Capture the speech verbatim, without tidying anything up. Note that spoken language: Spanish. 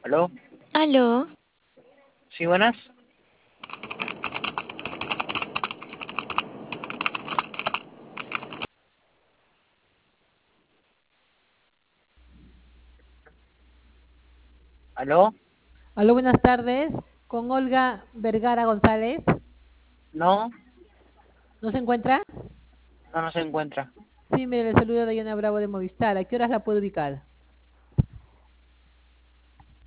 ¿Aló? Aló, ¿Sí, buenas? ¿Aló? Aló, buenas tardes. Con Olga Vergara González. ¿No? ¿No se encuentra? No, no se encuentra. Sí, mire, le saluda Diana Bravo de Movistar. ¿A qué horas la puedo ubicar?